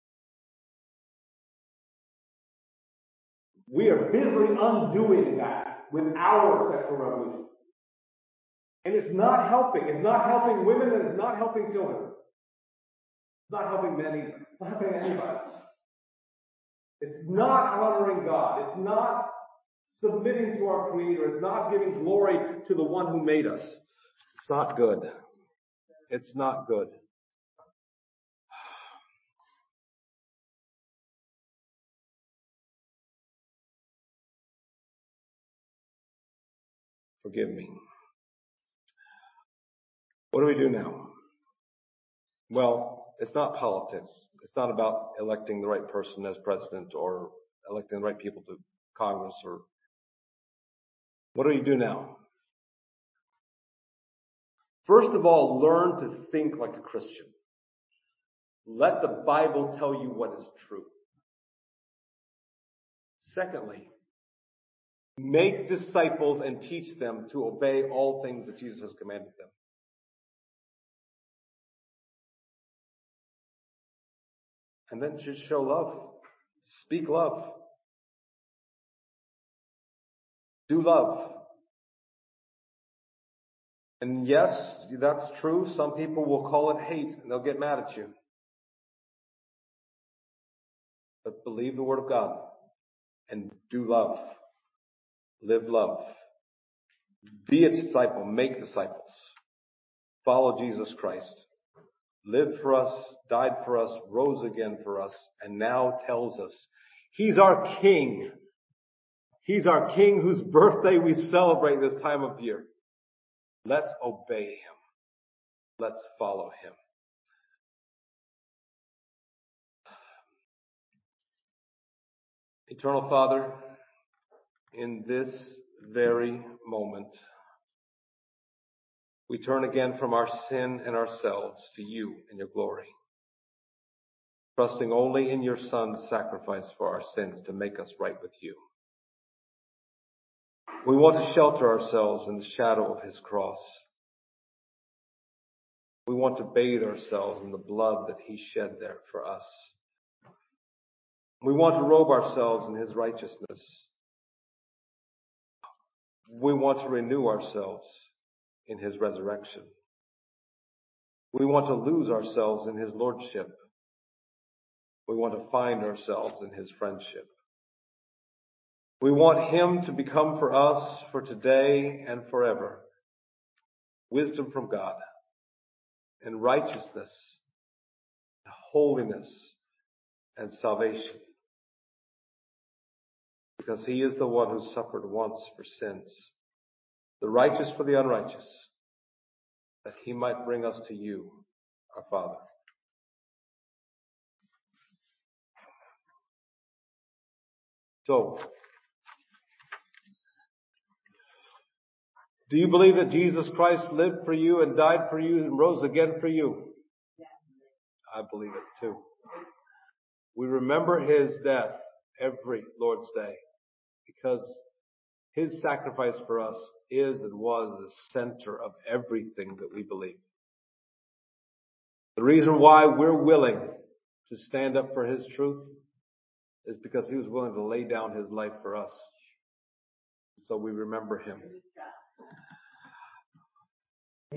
We are busily undoing that with our sexual revolution. And it's not helping. It's not helping women and it's not helping children. It's not helping men either. It's not helping anybody. It's not honoring God. It's not submitting to our Creator. It's not giving glory to the one who made us. It's not good. It's not good. Forgive me. What do we do now? Well, it's not politics. It's not about electing the right person as president or electing the right people to Congress, or what do you do now? First of all, learn to think like a Christian. Let the Bible tell you what is true. Secondly, make disciples and teach them to obey all things that Jesus has commanded them. And then just show love. Speak love. Do love. And yes, that's true. Some people will call it hate and they'll get mad at you. But believe the Word of God and do love. Live love. Be a disciple. Make disciples. Follow Jesus Christ. Lived for us, died for us, rose again for us, and now tells us He's our King. He's our King whose birthday we celebrate this time of year. Let's obey Him. Let's follow Him. Eternal Father, in this very moment, we turn again from our sin and ourselves to You and Your glory, trusting only in Your Son's sacrifice for our sins to make us right with You. We want to shelter ourselves in the shadow of His cross. We want to bathe ourselves in the blood that He shed there for us. We want to robe ourselves in His righteousness. We want to renew ourselves in His resurrection. We want to lose ourselves in His lordship. We want to find ourselves in His friendship. We want Him to become for us, for today and forever, wisdom from God, and righteousness, and holiness, and salvation. Because He is the one who suffered once for sins, the righteous for the unrighteous, that He might bring us to You, our Father. So, do you believe that Jesus Christ lived for you and died for you and rose again for you? I believe it too. We remember His death every Lord's Day because His sacrifice for us is and was the center of everything that we believe. The reason why we're willing to stand up for His truth is because He was willing to lay down His life for us. So we remember Him.